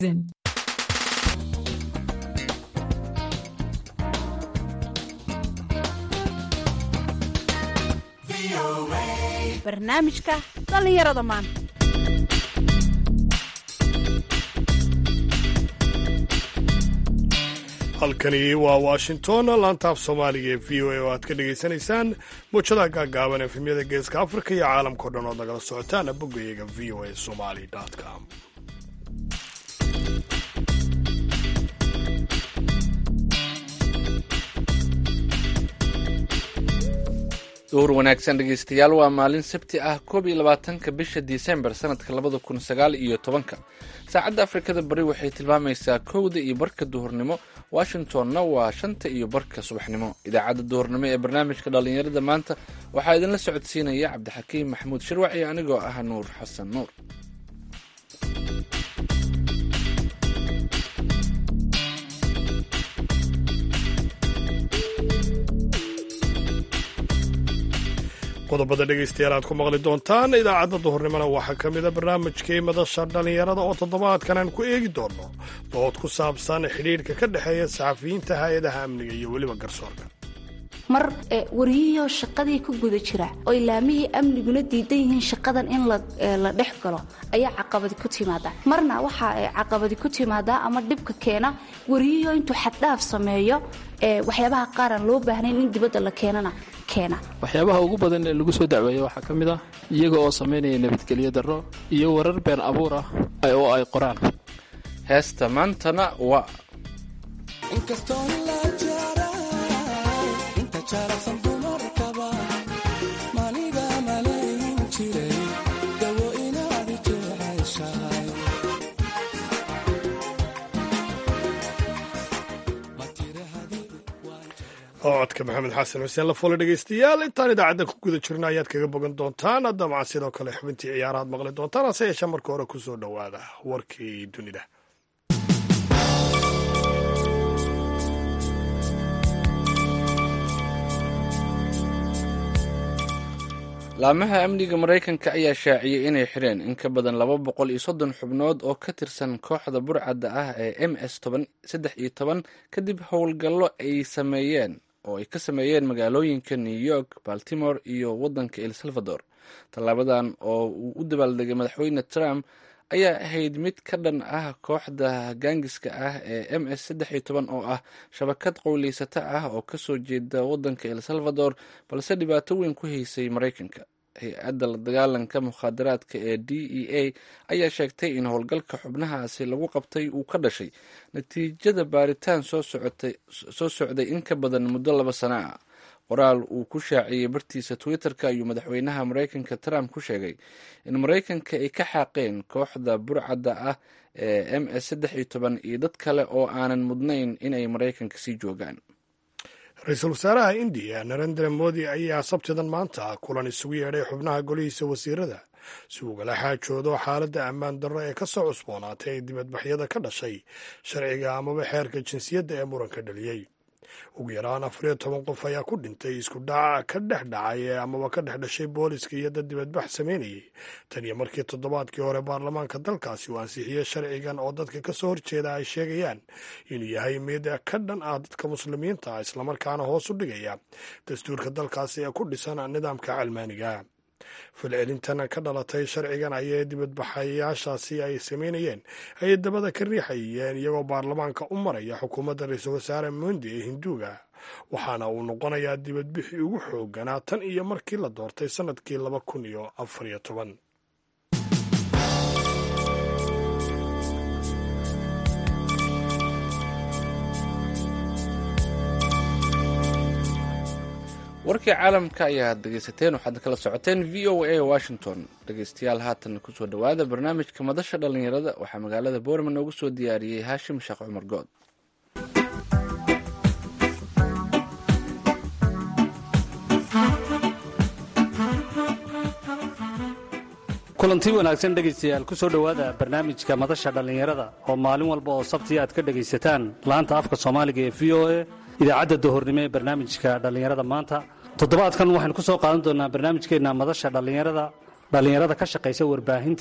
barnaamijka dhalinyarada maanta. halkani waa washington laantaaf soomaaliga ee v o a oo aad ka dhegaysanaysaan muujadaha gaagaaban efemyada geeska afrika iyo caalamkao dhan ood nagala socotaan boggayaga v o a somali com. duhur wanaagsan dhegeystayaal, waa maalin sabti ah 21 bisha disembar sanadka 2019. saacadda afrikada bari waxay tilmaamaysaa 1:00 iyo barka duhurnimo, washingtonna waa 5:00 iyo barka subaxnimo. idaacadda duhurnimo ee barnaamijka dhalinyarada maanta waxaa idinla socodsiinaya cabdixakiim maxamuud shirwac iyo anigoo ah nuur xasan nuur. qodobada dhegaystayaal aad ku maqli doontaan idaacadda duhurnimona waxaa ka mida barnaamijkii madasha dhallinyarada oo toddobaadkan aan ku eegi doonno dood ku saabsan xidhiidhka ka dhexeeya saxafiyiinta hay-adaha amniga iyo weliba garsoorka. mar wariyihii shaqadii ku guda jira oo ilaamihii amniguna diidan yihiin shaqadan in la dhex galo ayaa caqabadi ku timaada. marna waxaa caqabadi ku timaadaa ama dhibka keena wariyihii intuu xaddhaaf sameeyo waxyaabaha qaar aan loo baahnayn in dibadda la keenana keena. waxyaabaha ugu badan ee lagu soo dacweeyo waxaa ka mid ah iyaga oo samaynaya nabadgelyo darro iyo warar been abuur ah oo ay qoraan. heesta maantana waa codka maxamed xasan xuseen lafoole. dhegaystayaal, intaan idaacadda ku guda jirna ayaad kaga bogan doontaan. haddama sidoo kale xubintii ciyaaraad maqli doontaan, hase yeeshee marka hore ku soo dhowaada warkii dunida. laamaha amniga maraykanka ayaa shaaciyey inay xireen in ka badan 230 xubnood oo ka tirsan kooxda burcadda ah ee MS-13 kadib howlgallo ay ka sameeyeen magaalooyinka New York, Baltimore iyo waddanka El Salvador. tallaabadan oo uu u dabaaldegay madaxweyne Trump ayaa ahayd mid ka dhan ah kooxda gaangiska ah ee MS-13 oo ah shabakad qowleysata ah oo kasoo jeeda waddanka El Salvador balse dhibaato weyn ku haysay Maraykanka. hay-adda la dagaalanka mukhaadaraadka ee DEA ayaa sheegtay in howlgalka xubnahaasi lagu qabtay uu ka dhashay natiijada baaritaan soo socday in ka badan muddo 2 sano ah. qoraal uu ku shaaciyey bartiisa Twitter-ka ayuu madaxweynaha Maraykanka Trump ku sheegay in Maraykanka ay ka xaaqeen kooxda burcadda ah ee MS-13 iyo dad kale oo aanan mudnayn inay Maraykanka sii joogaan. ra-iisul wasaaraha indiya narendra modi ayaa sabtidan maanta kulan isugu yeedhay xubnaha golihiisa wasiirada si ugala xaajoodo xaaladda ammaan darro ee ka soo cusboonaatay ee dibadbaxyada ka dhashay sharciga amaba xeerka jinsiyadda ee muranka dhaliyey. ugu yaraan 14 qof ayaa ku dhintay isku dhaca ka dhex dhacay amaba ka dhex dhashay booliska iyo dad dibadbax samaynayay tan iyo markii toddobaadkii hore baarlamaanka dalkaasi uu ansixiyey sharcigan oo dadka ka soo horjeeda ay sheegayaan inuu yahay mid ka dhan ah dadka muslimiinta ah islamarkaana hoos u dhigaya dastuurka dalkaasi ee ku dhisan nidaamka calmaaniga. falcelintan ka dhalatay sharcigan ayay dibadbaxayaashaasi ay samaynayeen ayay dabada ka riixayeen iyagoo baarlamaanka u maraya xukuumadda ra-iisul wasaare mondi ee hinduuga, waxaana uu noqonayaa dibadbixii ugu xooganaa tan iyo markii la doortay sannadkii 2014. warkii caalamka ayaad dhegaysateen, waxaad kala socoteen v o a washington. dhegaystayaal, haatan kusoo dhowaada barnaamijka madasha dhallinyarada. waxaa magaalada boorman noogu soo diyaariyey haashim sheekh cumar good. kulanti wanaagsan dhegaystayaal, ku soo dhowaada barnaamijka madasha dhallinyarada oo maalin walba oo sabti aad ka dhegaysataan laanta afka soomaaliga ee v o a idaacadda duhurnimo ee barnaamijka dhallinyarada maanta. toddobaadkan waxaynu ku soo qaadan doonaa barnaamijkeenna madasha dhallinyarada ka shaqaysa warbaahinta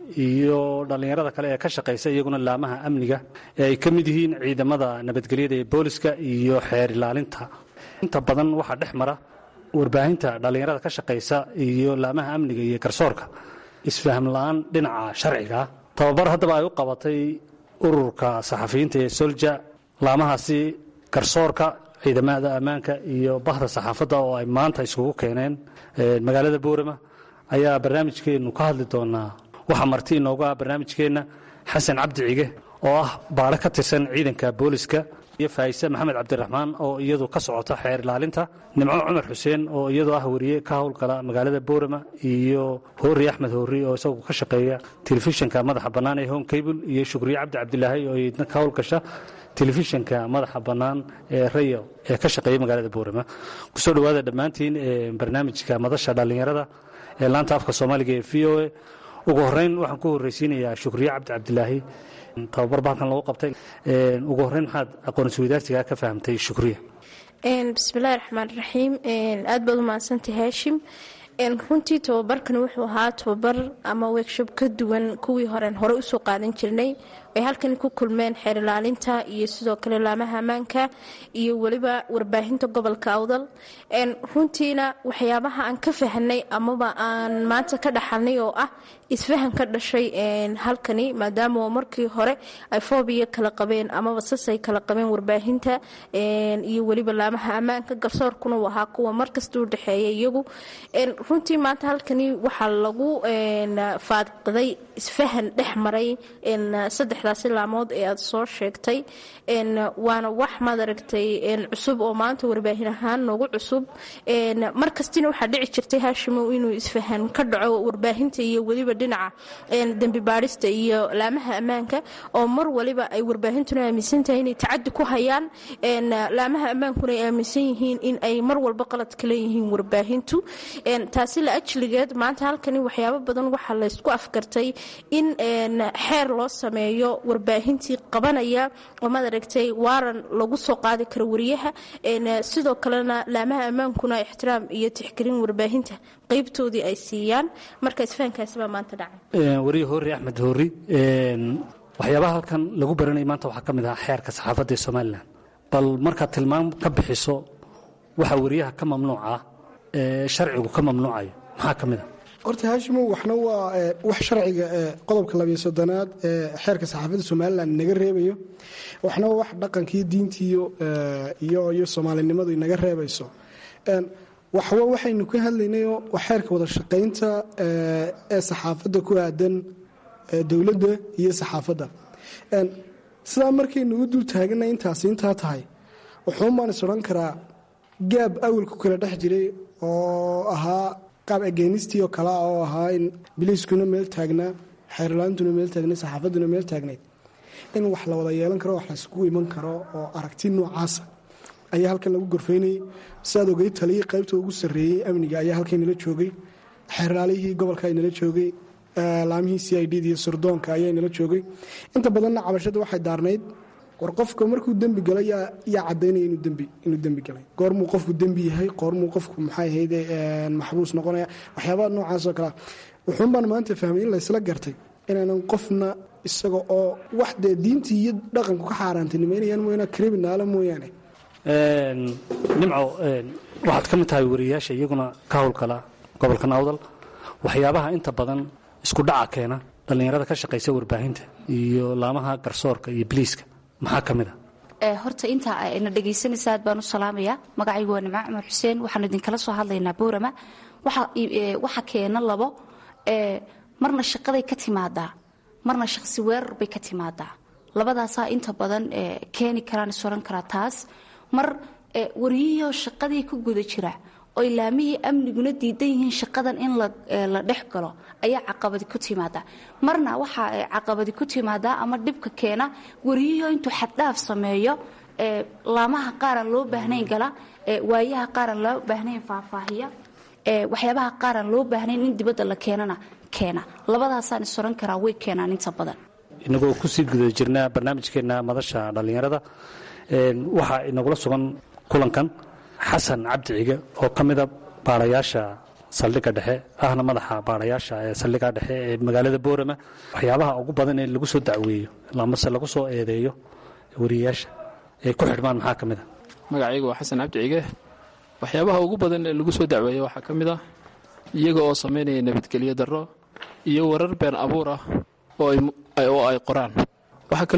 iyo dhallinyarada kale ee ka shaqaysa iyaguna laamaha amniga ee ay ka mid yihiin ciidamada nabadgelyada ee booliska iyo xeer ilaalinta. inta badan waxaa dhex mara warbaahinta dhallinyarada ka shaqaysa iyo laamaha amniga iyo garsoorka isfaham la'aan dhinaca sharciga ah. tababar haddaba ay u qabatay ururka saxafiyiinta ee solja, laamahaasi garsoorka, ciidamada ammaanka iyo bahda saxaafadda oo ay maanta isugu keeneen magaalada boorama ayaa barnaamijkeennu ka hadli doonaa. waxaa marti inoogu ah barnaamijkeenna xasan cabdi cige oo ah baadho ka tirsan ciidanka booliska, iyo faayise maxamed cabdiraxmaan oo iyadu ka socota xeer ilaalinta, nimco cumar xuseen oo iyadoo ah wariye ka howlgala magaalada boorama, iyo hoori axmed hoori oo isagu ka shaqeeya telefishinka madaxa bannaan ee home cable, iyo shukriye cabdi cabdilaahi oo iyadna ka howlgasha telefishinka madaxa bannaan ee rayo ee ka shaqeeya magaalada boorama. kusoo dhowaada dhammaantiin barnaamijka madasha dhallinyarada ee laanta afka soomaaliga ee v o a. ugu horreyn waxaan ku horreysiinayaa shukriye cabdi cabdilaahi. tababar ba halkan lagu qabtay. ugu horreyn maxaad aqoonsi wadaarsigaa ka fahamtay shukriye? bismillahi raxmaan raxiim. aad baad u mahadsantahay haashim. runtii tababarkan wuxuu ahaa tababar ama workshop ka duwan kuwii hore usoo qaadan jirnay. ay halkan ku kulmeen xeer ilaalinta iyo sidoo kale laamaha ammaanka iyo weliba warbaahinta gobolka awdal. runtiina waxyaabaha aan ka fahanay amaba aan maanta ka dhaxalnay oo ah isfahan ka dhashay halkani, maadaama markii hore ay foobiya kala qabeen amaba sasay kala qabeen warbaahinta iyo weliba laamaha ammaanka. garsoorkuna uu ahaa kuwa markasta u dhexeeya iyagu. runtii maanta halkani waxaa lagu faadqiday isfahan dhex maray saddexdaasi laamood ee aad soo sheegtay. waana wax maad aragtay cusub oo maanta warbaahin ahaan noogu cusub. markastina waxaa dhici jirtay haashimow inuu isfahan ka dhaco warbaahinta iyo weliba dhinaca dembi baadhista iyo laamaha ammaanka, oo mar waliba ay warbaahintuna aaminsan tahay inay tacadi ku hayaan, laamaha ammaankuna ay aaminsan yihiin in ay mar walba qalad ka leeyihiin warbaahintu. taasi la ajligeed maanta halkani waxyaabo badan waxaa laysku afkartay in xeer loo sameeyo warbaahintii qabanaya oo maad aragtay waaran lagu soo qaadi karo wariyaha. sidoo kalena laamaha ammaankuna ixtiraam iyo tixgelin warbaahinta qaybtoodii ay siiyaan. marka isfahankaasi baa maanta dhacay. wariye hoori axmed hoori, waxyaabaha halkan lagu baranaya maanta waxaa ka mid ah xeerka saxaafadda ee somalilan. bal markaad tilmaam ka bixiso waxa wariyaha ka mamnuuca ah sharcigu ka mamnuucayo maxaa ka mid a? horta haashimow waxna waa wax sharciga qodobka 13aad ee xeerka saxaafadda somalilan inaga reebayo, waxna waa wax dhaqankii diintiiyo iyo soomaalinimadu inaga reebayso. waxwa waxaynu ka hadlaynayoo waa xeerka wada shaqaynta ee saxaafadda ku aadan dowladda iyo saxaafadda. sidaa markaynu u dul taaganay intaa tahay wuxuun baan is odhan karaa gaab awal ku kala dhex jiray oo ahaa qaab ageenistii oo kale oo ahaa in biliiskuna meel taagnaa, xeerlaantuna meel taagnay, saxaafadduna meel taagnayd, in wax la wada yeelan karo, wax layskugu iman karo oo aragti noocaasa ayaa halkan lagu gorfaynayay. sidaad ogay taliyii qaybta ugu sarreeyey amniga ayaa halkan nala joogay, xeerlaalihii gobolka ay nala joogay, laamihii c i d iyo surdoonka ayaa nala joogay. inta badanna cabashada waxay daarnayd war qofka markuu dembi galo yaa cadaynaya inuu dembi galay, goormuu qofku dembi yahay, goormuu qofku maxay ahayd maxbuus noqonaya, waxyaabaha noocaasoo kalea. wuxuun baan maanta fahmay in laysla gartay inaanan qofna isaga oo wax dee diintii iyo dhaqanku ka xaaraantinimaynayaan mooyaane kriminaala mooyaane. nimco, waxaad ka mid tahay wariyayaasha iyaguna ka howlgala gobolkan awdal. waxyaabaha inta badan isku dhaca keena dhallinyarada ka shaqaysa warbaahinta iyo laamaha garsoorka iyo biliiska maxaa ka mid a? horta intaa ayna dhegaysanaysa aad baan u salaamayaa. magacaygu waa nimco cumar xuseen, waxaan idinkala soo hadlaynaa boorama. waxa keena labo, marna shaqaday ka timaadaa, marna shaqsi weerar bay ka timaadaa. labadaasaa inta badan keeni karaan isoran karaa taas. mar wariyihii shaqadii ku guda jira oo ilaamihii amniguna diidan yihiin shaqadan in la dhex galo ayaa caqabadi ku timaadaa. marna waxaa caqabadi ku timaadaa ama dhibka keena wariyihii intuu xaddhaaf sameeyo, laamaha qaaran loo baahnayn gala, waayaha qaaran loo baahnayn faahfaahiya, waxyaabaha qaaran loo baahnayn in dibadda la keenana keena. labadaasaan isoran karaa way keenaan inta badan. inagoo kusii guda jirnaa barnaamijkeenna madasha dhallinyarada, waxaa inagula sugan kulankan xasan cabdi cige oo ka mida baarayaasha saldhigga dhexe ahna madaxa baadhayaasha ee saldhigga dhexe ee magaalada boorama waxyaabaha ugu badan ee lagu soo dacweeyo lamase lagu soo eedeeyo wariyayaasha ay ku xidhmaan maxaa ka mid a magacaygu waa xasan cabdi cige waxyaabaha ugu badan ee lagu soo dacweeyo waxaa ka mid ah iyaga oo samaynaya nabadgelyo darro iyo warar been abuur ah oo ay qoraan waxaa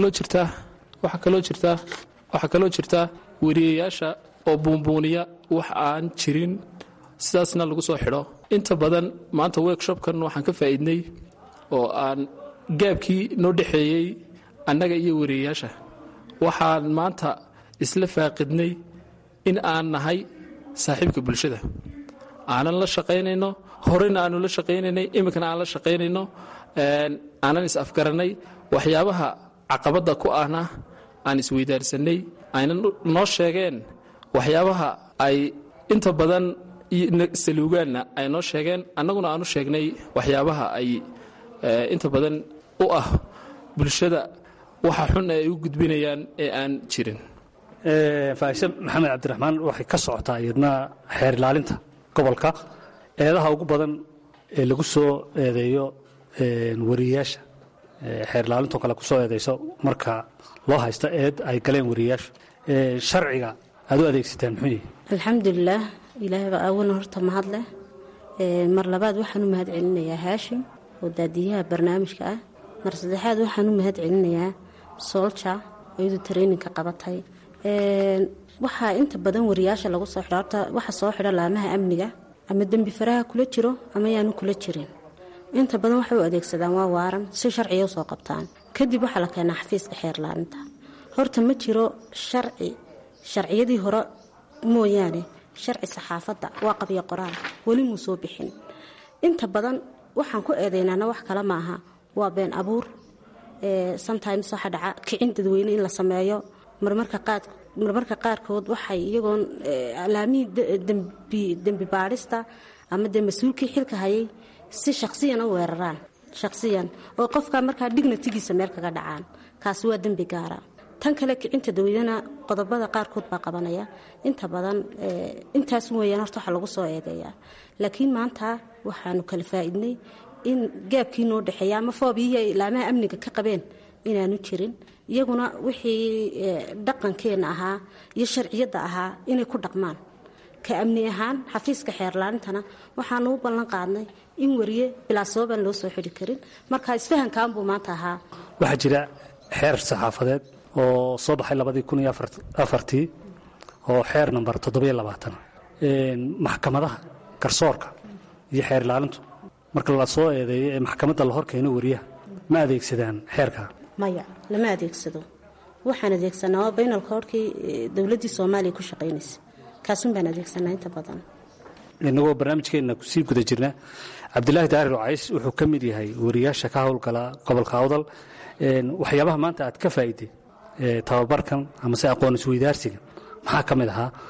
kaloo jirta wariyayaasha oo buunbuuniya wax aan jirin sidaasna lagu soo xidho inta badan maanta workshopkan waxaan ka faa'iidnay oo aan gaabkii noo dhexeeyey annaga iyo wariyayaasha waxaan maanta isla faaqidnay in aan nahay saaxiibka bulshada aanan la shaqaynayno horeyna aanu la shaqaynaynay iminkana aan la shaqaynayno aanan is-afgarannay waxyaabaha caqabadda ku ahna aan isweydaarsanay aynan noo sheegeen waxyaabaha ay inta badan saluugaanna ay noo sheegeen annaguna aanu sheegnay waxyaabaha ay inta badan u ah bulshada waxa xun ay u gudbinayaan ee aan jirin faaishe maxamed cabdiraxmaan waxay ka socotaa iyadna xeer ilaalinta gobolka eedaha ugu badan ee lagu soo eedeeyo wariyayaasha xeer ilaalintoo kale kusoo eedeyso marka loo haysta eed ay galeen wariyayaashu sharciga aad u adeegsataan muxuu yihi alxamdulilaah ilaahay baa aawalna horta mahad leh mar labaad waxaan u mahad celinayaa haashim oo daadiyaha barnaamijka ah mar saddexaad waxaan u mahad celinayaa soolja oo iyadu tareyninka qabatay waxaa inta badan wariyaasha lagu soo xidha horta waxa soo xidha laamaha amniga ama dembi faraha kula jiro ama yaanu kula jirin inta badan waxay u adeegsadaan waa waaran si sharciga u soo qabtaan kadib waxaa la keenaa xafiiska xeer ilaalinta horta ma jiro sharciyadii hore mooyaane sharci saxaafadda waa qabyo qoraal weli muu soo bixin inta badan waxaan ku eedaynaana wax kale maaha waa been abuur sometimes waxa dhaca kicin dadweyne in la sameeyo marmarka qaarkood waxay iyagoon alaamihii dembi baadhista ama dee mas-uulkii xilka hayay si shakhsiyan u weeraraan shakhsiyan oo qofka markaa dignatigiisa meel kaga dhacaan kaasi waa dembi gaara tan kale kicinta dadweynena qodobada qaarkood baa qabanaya inta badan intaas weeyaan horta waxa lagu soo eedeeyaa laakiin maanta waxaanu kala faa'iidnay in gaabkii noo dhexeeya ama foobiyihii ay laamaha amniga ka qabeen inaanu jirin iyaguna wixii dhaqankeenna ahaa iyo sharciyadda ahaa inay ku dhaqmaan ka amni ahaan xafiiska xeerlaantana waxaanu u ballan qaadnay in wariye bilaasababaan loo soo xidhi karin marka isfahankaan buu maanta ahaa waxaa jira xeer saxaafadeed oo soo baxay 2004 oo xeer nambar 7 maxkamadaha garsoorka iyo xeer ilaalintu marka la soo eedeeyo ee maxkamadda la horkeeno wariyaha ma adeegsadaan xeerka maya lama adeegsado waxaan adeegsanaa waa baynalka horkii dowladdii soomaaliya ku shaqaynaysa kaasun baan adeegsanaa inta badan inagoo barnaamijkeenna kusii guda jirna cabdilaahi daahir wacays wuxuu ka mid yahay wariyaasha ka howlgala gobolka awdal waxyaabaha maanta aad ka faa'iday tababarkan amase aqoon isweydaarsigan maxaa ka mid ahaa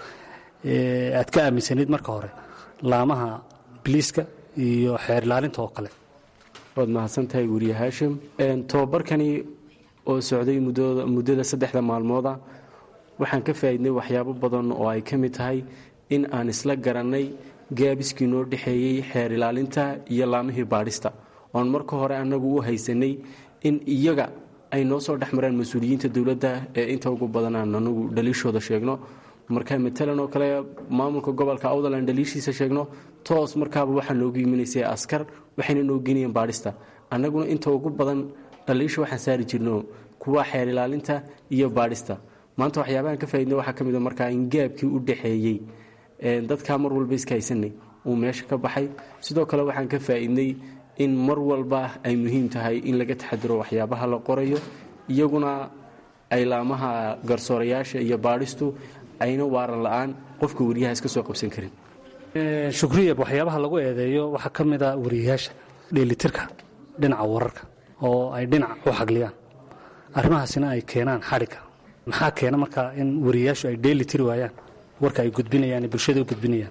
aad ka aaminsanayd marka hore laamaha biliiska iyo xeer ilaalinta oo kale waad mahadsantahay weriye haashim tababarkani oo socday muddada 3 maalmooda waxaan ka faa'iidnay waxyaabo badan oo ay ka mid tahay in aan isla garannay gaabiskii noo dhexeeyey xeer ilaalinta iyo laamihii baadhista oon marka hore annagu u haysanay in iyaga ay noo soo dhex mareen mas-uuliyiinta dowladda ee inta ugu badan aan anagu dhaliishooda sheegno marka matalan oo kale maamulka gobolka awdal aan dhaliishiisa sheegno toos markaaba waxaa noogu iminaysay askar waxayna noo geynayeen baadhista annaguna inta ugu badan dhaliisha waxaan saari jirno kuwa xeer ilaalinta iyo baadhista maanta waxyaabahan ka faa'iidnay waxaa ka mid a markaa in gaabkii u dhexeeyey dadkaa mar walba iska haysanay uu meesha ka baxay sidoo kale waxaan ka faa'iidnay in mar walba ay muhiim tahay in laga taxadiro waxyaabaha la qorayo iyaguna ay laamaha garsoorayaasha iyo baadhistu ayna waaran la'aan qofka wariyaha iska soo qabsan karin shukriya waxyaabaha lagu eedeeyo waxaa ka mid a wariyayaasha dheelitirka dhinaca wararka oo ay dhinac u xagliyaan arrimahaasina ay keenaan xadhigga maxaa keena markaa in wariyayaashu ay dheelitiri waayaan warka ay gudbinayaan ee bulshada u gudbinayaan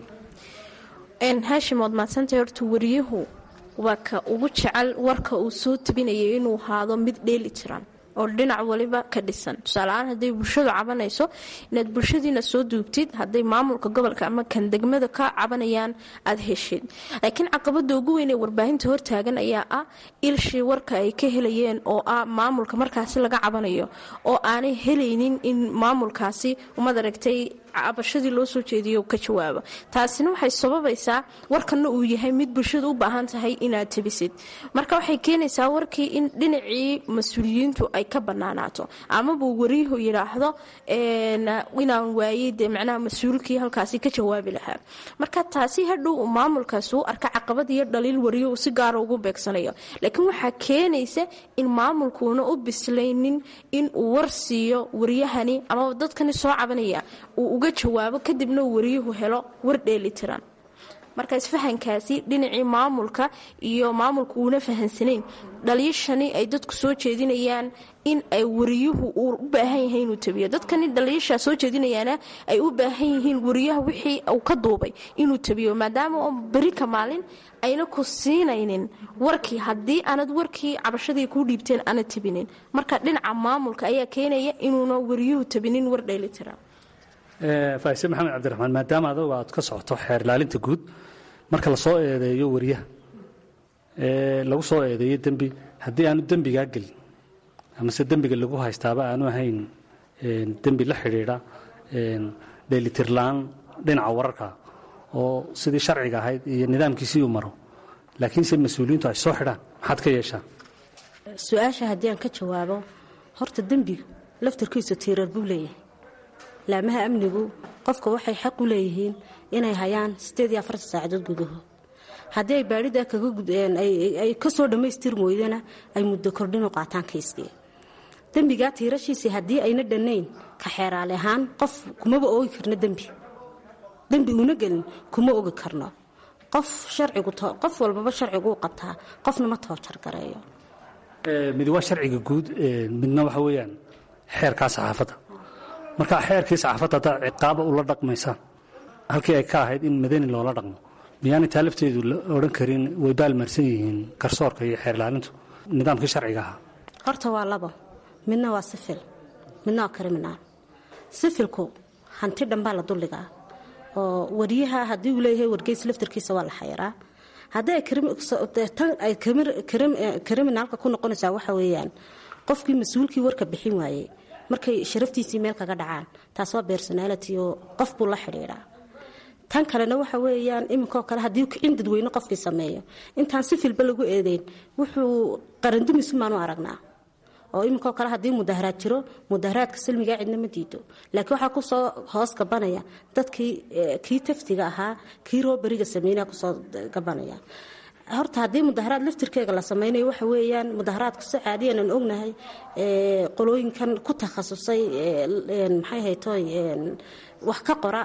haashim waad mahadsantay horta wariyuhu waa ka ugu jecel warka uu soo tabinayo inuu ahaado mid dheeli tiran oo dhinac waliba ka dhisan. tusaaleahaan hadday bulshadu cabanayso inaad bulshadiina soo duubtid, hadday maamulka gobolka ama kan degmada ka cabanayaan aad heshid. laakiin caqabada ugu weyn ee warbaahinta hortaagan ayaa ah ilshii warka ay ka helayeen oo ah maamulka markaasi laga cabanayo, oo aanay helaynin in maamulkaasi umad aragtay cabashadii loo soo jeediyo ka jawaabo. taasina waxay sababaysaa warkana uu yahay mid bulshadu u baahan tahay inaad tabisid. marka waxay keenaysaa warkii in dhinacii mas-uuliyiintu ay ka banaanaato, amabuu wariyuhu yidhaahdo inaan waayey dee macnaha mas-uulkii halkaasi ka jawaabi lahaa. marka taasi hadhow maamulkaas uu arka caqabad iyo dhaliil wariyo uu si gaara ugu beegsanayo. laakiin waxaa keenaysa in maamulkuuna u bislaynin in uu war siiyo wariyahani amaba dadkani soo cabanaya uu uga jawaabo, kadibna wariyuhu helo war dheelitiran. marka isfahankaasi dhinacii maamulka iyo maamulku uuna fahansanayn dhaliishani ay dadku soo jeedinayaan in ay wariyuhu uu u baahan yahay inuu tabiyo. dadkani dhaliisha soo jeedinayaana ay u baahan yihiin wariyaha wixii uu ka duubay inuu tabiyo, maadaama oo beri ka maalin ayna ku siinaynin warkii haddii aanad warkii cabashadii kuu dhiibteen aanad tabinin. marka dhinaca maamulka ayaa keenaya inuuna wariyuhu tabinin war dheelitiran. faise maxamed cabdiraxmaan, maadaama adoga aad ka socoto xeer ilaalinta guud, marka la soo eedeeyo wariyaha lagu soo eedeeyo dembi, haddii aanu dembigaa gelin amase dembiga lagu haystaaba aanu ahayn dembi la xidhiidha dheelitirlaan dhinaca wararka oo sidii sharciga ahayd iyo nidaamkiisii u maro, laakiinse mas-uuliyiintu ay soo xidhaan, maxaad ka yeeshaan? su-aasha haddii aan ka jawaabo, horta dembigu laftarkiisu tiirar buu leeyahay. laamaha amnigu qofka waxay xaq u leeyihiin inay hayaan 48 saacadood gudahood. haddii ay baadhida ay ka soo dhammaystir mooydana ay muddo kordhin u qaataan kayskii. dembigaa tiirashiisii haddii ayna dhannayn ka xeeraale ahaan qof kumaba oogi karno dembi uuna gelin kuma ogi karno. qof walbaba sharcigu u qabtaa, qofna ma toojar gareeyo. mid waa sharciga guud, midna waxa weeyaan xeerkaa saxaafadda. marka xeerkii saxaafadda haddaad ciqaaba ula dhaqmaysaan halkii ay ka ahayd in madani loola dhaqmo, miyaanay taa lafteedu la odhan karin way baalmarsan yihiin garsoorka iyo xeer ilaalintu nidaamkii sharciga ahaa? horta waa labo, midna waa sifil, midna waa kriminaal. sifilku hanti dhanbaa la dulligaa oo wariyaha haddii uu leeyahay wargeys laftarkiisa waa la xayiraa. haddii ay kriminaalka ku noqonaysaa waxa weeyaan qofkii mas-uulkii warka bixin waayey markay sharaftiisii meel kaga dhacaan, taas waa personality oo qof buu la xidhiidhaa. tan kalena waxa weeyaan iminkoo kale haddii kicin dadweyne qofkii sameeyo intaan si filba lagu eedeyn wuxuu qarandumismaan u aragnaa. oo iminkoo kale haddii mudaharaad jiro, mudaharaadka salmigaa cidna ma diido, laakiin waxaa kusoo hoos gabanaya dadkii kii taftiga ahaa, kii rooberiga sameynaya kusoo gabanaya. horta haddii mudaharaad laftirkeega la samaynayo waxa weeyaan mudaharaadku si caadiyan aan ognahay qolooyinkan ku takhasusay maxay haytoy wax ka qora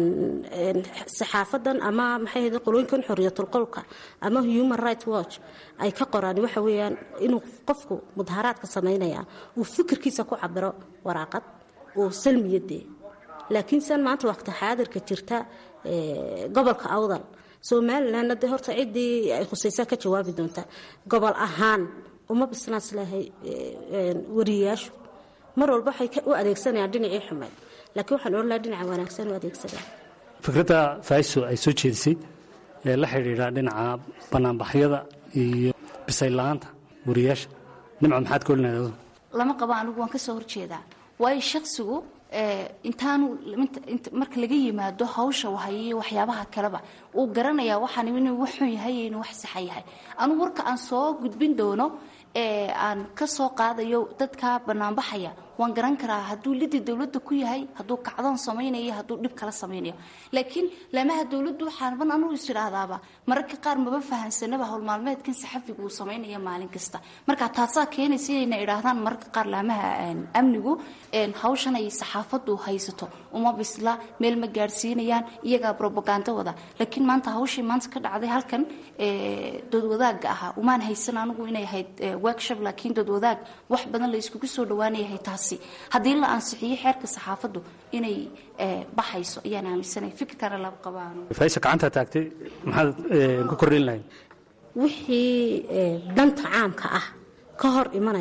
saxaafadan ama maxay haytoy qolooyinkan xorriyatul qowlka ama human rights watch ay ka qoraan waxa weeyaan inuu qofku mudaharaadka samaynaya uu fikirkiisa ku cabiro waraaqad oo salmiyadee. laakiin san maanta waqti xaadirka jirta gobolka awdal Somaliland hadda horta cidii ay khusaysaa ka jawaabi doonta. gobol ahaan uma bisnaas lahay wariyaashu mar walba waxay u adeegsanayaan dhinacii xumayd, laakiin waxaan oran lahaa dhinaca wanaagsan u adeegsadaan. fikradda faa'iiso ay soo jeedisay ee la xidhiidha dhinaca banaanbaxyada iyo bisaylaanta wariyaasha, nimco maxaad ka olinaysaa? lama qabo, anigu waan ka soo horjeedaa. waayo shaqsigu intaanu marka laga yimaado hawsha wahaye waxyaabaha kaleba uu garanayaa waxaan inuu wax xun yahay inuu wax sax yahay. anu warka aan soo gudbin doono aan ka soo qaadayo dadka banaanbaxaya waan garan karaa hadduu lidii dawladda ku yahay, hadduu kacdoon samaynayo, hadduu dhib kala samaynayo. laakiin laamaha dawladdu waxaan anu is idhaahdaaba mararka qaar maba fahansanaba howlmaalmeedkan saxafigu uu samaynaya maalin kasta. marka taasaa keenaysa inay idhaahdaan mararka qaar laamaha amnigu hawshan ay saxaafaddu haysato uma bisla, meel ma gaadhsiinayaan, iyagaa propaganda wada. laakiin maanta hawshii maanta ka dhacday halkan doodwadaaga ahaa umaan haysan anigu inay ahayd workshop, laakiin doodwadaag wax badan la iskugu soo dhawaanayahay. taasi haddii la ansixiyo xeerka saxaafaddu inay baxayso ayaan aaminsanay. fikirkana laba qabaan. faa'iiso gacanta taagtay, maxaad ku kordhin lahayd? wixii danta caamka ah ka hor imanaya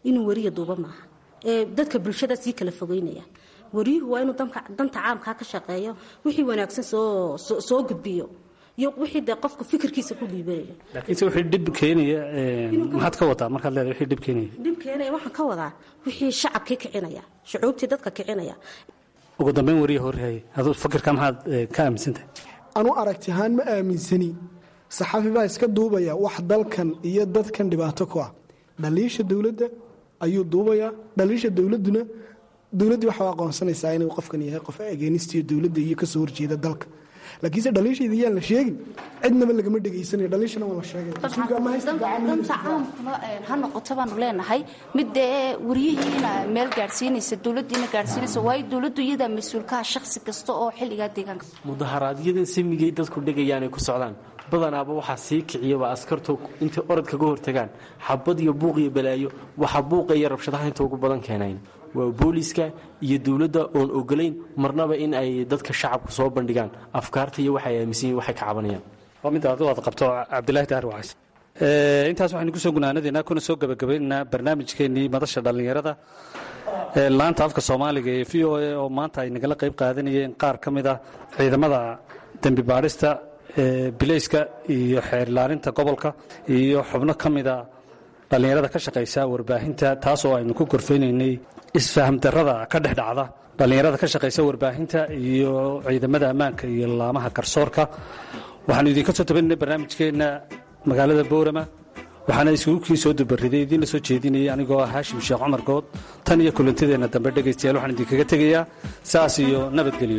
inuu wariya duuba maaha dadka bulshada sii kala fogeynaya. wariyuhu waa inuu danta caamkaa ka shaqeeyo, wixii wanaagsan soo gudbiyo iyo wixii dee qofka fikirkiisa ku dhiibanayo. laakiinse wixii dhib keenaya maxaad ka wadaa markaad leedahay wixii dhib keenaya? dhib keenaya waxaan ka wadaa wixii shacabkii kicinaya, shucuubtii dadka kicinaya. ugu dambeyn wariya horreeyay aduu fikirka maxaad ka aaminsantahay? anu aragti ahaan ma aaminsani. saxaafi baa iska duubaya wax dalkan iyo dadkan dhibaato ku ah. dhaliisha dowladda ayuu duubayaa. dhaliisha dowladduna dowladdii waxaa aqoonsanaysaa inuu qofkan yahay qof ageenistiyo dowladda iyo kasoo horjeeda dalka. laakiinse dhaliishayda yaan la sheegin, cidnaba lagama dhegaysanayo. dhaliishana waa la sheegay. ha noqoto baanu leenahay mid dee wariyihiina meel gaadhsiinaysa, dowladdiina gaadhsiinaysa, waayo dowladdu iyadaa mas-uulkaha shakhsi kasta oo xilligaa deegaanka. mudaharaadyada samigay dadku dhegayaan ay ku socdaan badanaaba waxaa sii kiciyaba askartu intay orod kaga hortagaan xabad iyo buuq iyo balaayo. waxa buuqa iyo rabshadaha inta ugu badan keenayn waa booliiska iyo dowladda oon ogolayn marnaba in ay dadka shacabku soo bandhigaan afkaarta iyo waxay aaminsan yihiin waxay ka cabanayaan. waa mid aad wada qabto cabdilaahi daahir wacays. intaas waxaynu ku soo gunaanadeynaa kuna soo gabagabaynaynaa barnaamijkeennii madasha dhallinyarada laanta afka soomaaliga ee v o a oo maanta ay nagala qayb qaadanayeen qaar ka mid ah ciidamada dembi baadhista bilayska iyo xeer ilaalinta gobolka iyo xubno ka mida dhallinyarada ka shaqaysa warbaahinta, taasoo aynu ku gorfaynaynay isfaham darrada ka dhex dhacda dhallinyarada ka shaqaysa warbaahinta iyo ciidamada ammaanka iyo laamaha garsoorka. waxaanu idinka soo tabaninay barnaamijkeenna magaalada boorama, waxaana iskuulkii soo dubariday idiinla soo jeedinayay anigoo ah haashim sheekh cumar good. tan iyo kulantadeenna dambe dhegaystayaal waxaan idinkaga tegayaa saas iyo nabadgelyo.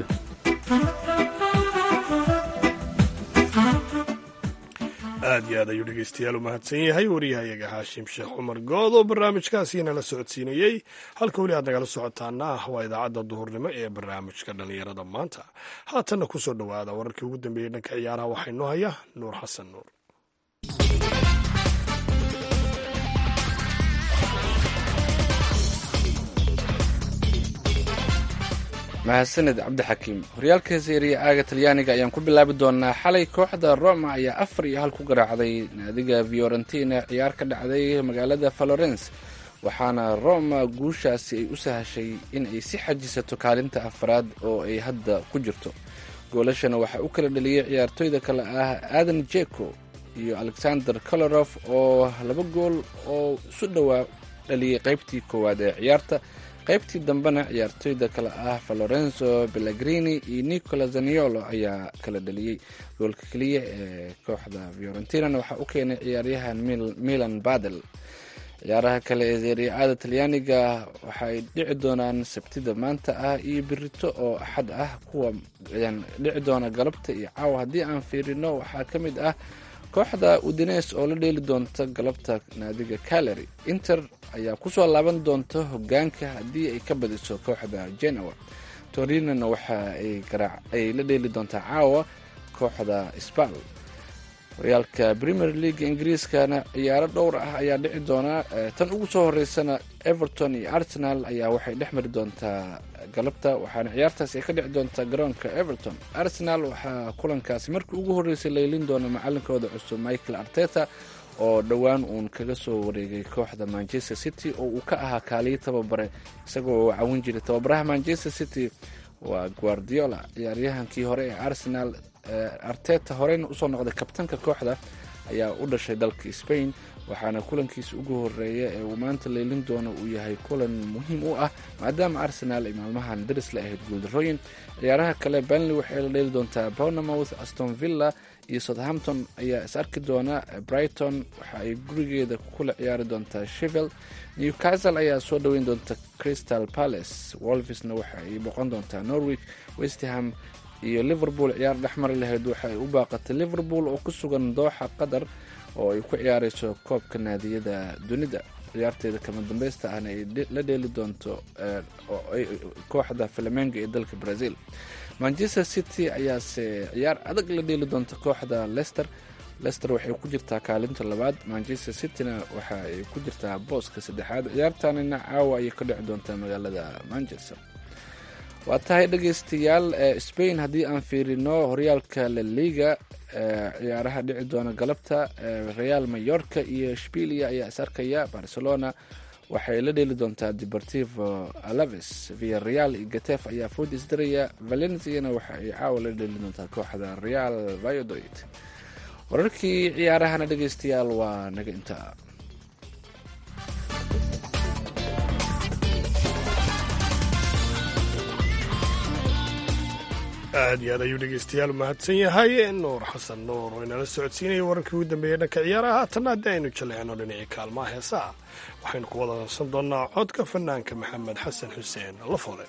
aad iyo aad ayuu dhegeystayaal u mahadsan yahay wariyahayaga haashim sheekh cumar good oo barnaamijkaasiina la socodsiinayey. halka weli aad nagala socotaana ah waa idaacadda duhurnimo ee barnaamijka dhallinyarada maanta. haatanna ku soo dhowaada wararkii ugu dambeeyey dhanka ciyaaraha waxaa inoo haya nuur xasan nuur. mahadsaned cabdixakiim. horyaalka seeriya aaga talyaaniga ayaan ku bilaabi doonaa. xalay kooxda Roma ayaa 4-1 ku garaacday naadiga Fiorentina ciyaar ka dhacday magaalada Florence, waxaana Roma guushaasi ay u sahashay in ay si xajisato kaalinta afraad oo ay hadda ku jirto. goolashana waxaa u kala dhaliyay ciyaartooyda kale ah Adan Dzeko iyo Alexander Kolarov oo 2 gool oo isu dhowaa dhaliyay qaybtii koowaad ee ciyaarta. qaybtii dambena ciyaartooyda kale ah Lorenzo Pellegrini iyo Nicola Zaniolo ayaa kala dhaliyey. goolka keliya ee kooxda Fiorentina waxaa u keenay ciyaaryahan Milan Badel. ciyaaraha kale ee Serie A Talyaaniga waxay dhici doonaan Sabtida maanta ah iyo Birito oo Axad ah. kuwa dhici doona galabta iyo caawa haddii aan fiirino waxaa ka mid ah kooxda Udinese oo la dheeli doonta galabta naadiga Cagliari. Inter ayaa kusoo laaban doonta hogaanka haddii ay ka badiso kooxda Genoa. Torinona waxa ay la dheeli doontaa caawa kooxda Spal. horyaalka Premier League Ingiriiskana ciyaaro dhowr ah ayaa dhici doona. tan ugu soo horeysana Everton iyo Arsenal ayaa waxay dhex mari doontaa galabta, waxaana ciyaartaas ay ka dhici doontaa garoonka Everton. Arsenal waxaa kulankaasi markii ugu horeysay leylin doona macalinkooda cusub Mikel Arteta oo dhowaan uun kaga soo wareegay kooxda Manchester City oo uu ka ahaa kaaliye tababare isagoo caawin jiray tababaraha Manchester City waa Guardiola. ciyaaryahankii hore ee Arsenal Arteta horeyna usoo noqday kabtanka kooxda ayaa u dhashay dalka Spain, waxaana kulankiisa ugu horeeya ee uu maanta leylin doono uu yahay kulan muhiim u ah maadaama Arsenal ay maalmahan daris la ahayd guuldarrooyin. ciyaaraha kale Burnley waxay la dheeli doontaa Bournemouth, Aston Villa iyo Southampton ayaa is arki doona. Brighton waxa ay gurigeeda kula ciyaari doontaa Sheffield. Newcastle ayaa soo dhoweyn doonta Crystal Palace. Wolvesna waxa ay boqon doontaa Norwich. West Ham iyo Liverpool ciyaar dhexmari lahayd waxa ay u baaqatay Liverpool oo ku sugan Dooxa Qatar oo ay ku ciyaarayso koobka naadiyada dunida. ciyaarteeda kama dambaysta ahna ay la dheeli doonto kooxda Flamengo ee dalka Brazil. Manchester City ayaase ciyaar adag la dheeli doonta kooxda Leicester. Leicester waxay ku jirtaa kaalinta labaad, Manchester Cityna waxa ay ku jirtaa booska saddexaad. ciyaartaanina caawa ayay ka dhici doontaa magaalada Manchester. waa tahay dhegaystayaal. Spain haddii aan fiirino horyaalka La Liga ciyaaraha dhici doona galabta Real Mallorca iyo Shbilia ayaa is arkaya. Barcelona waxay la dheeli doontaa deportivo alaves. villareal iyo gatef ayaa food isdaraya. valenciana waxa ay caawa la dheeli doontaa kooxda real valladolid. wararkii ciyaarahana dhegeystayaal waa naga intaa. aad iyo aad ayuu dhegeystayaal mahadsan yahay nuur xasan nuur oo inala socodsiinaya wararkii ugu dambeeyey dhanka ciyaaraha. haatanna haddii aynu jaleecno dhinacii kaalmaha heesaha waxaynu ku wada dansan doonnaa codka fanaanka maxamed xasan xuseen lafoole.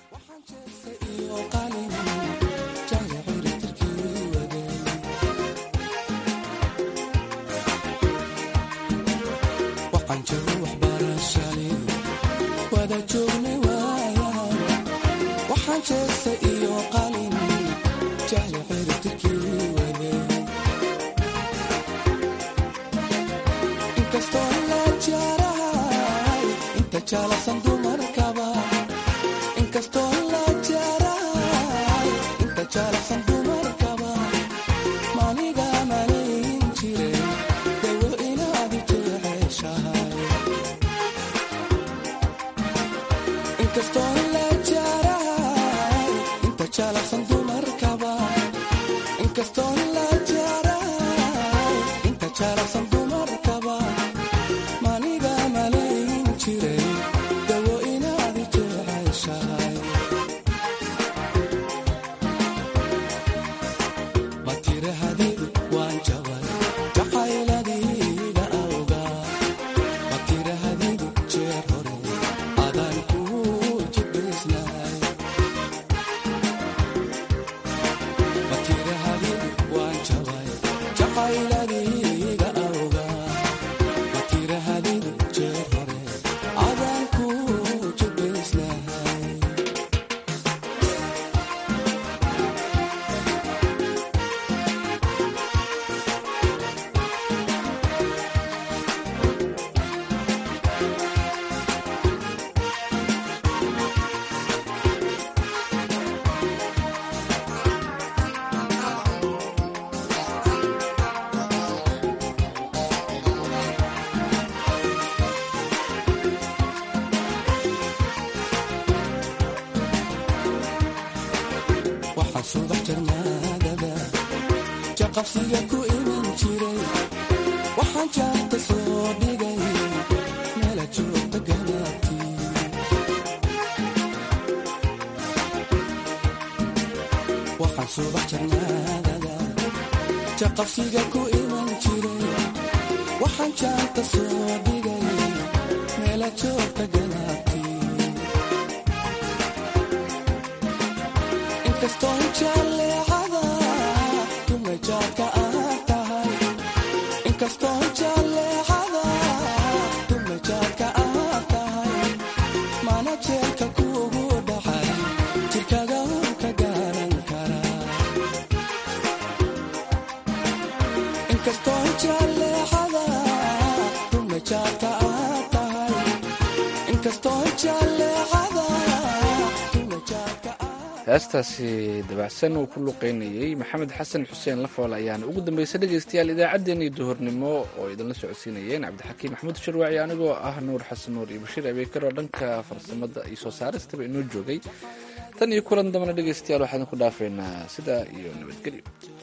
heestaasi dabacsan uu ku luqeynayey maxamed xasan xuseen lafoole ayaana ugu dambeysay dhegeystayaal idaacaddeenii duhurnimo oo idinla socodsiinayeen cabdixakiim maxamuud sharwaaci anigoo ah nuur xasan nuur iyo bashiir abeekar oo dhanka farsamada iyo soo saaristaba inoo joogay. tan iyo kulan dambana dhegeystayaal waxaan ku dhaafeynaa sidaa iyo nabadgelyo.